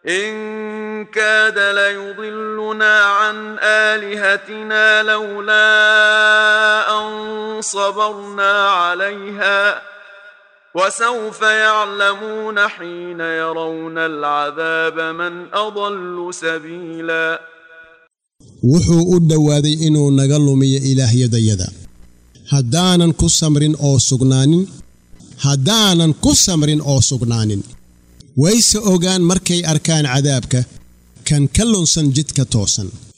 إن كاد ليضلنا عن آلهتنا لولا أن صبرنا عليها وسوف يعلمون حين يرون العذاب من أضل سبيلا wuxuu u dhawaaday inuu naga lumiyo ilaahyadayada haddaanan ku samrin oo sugnaanin wayse ogaan markay arkaan cadaabka kan ka lunsan jidka toosan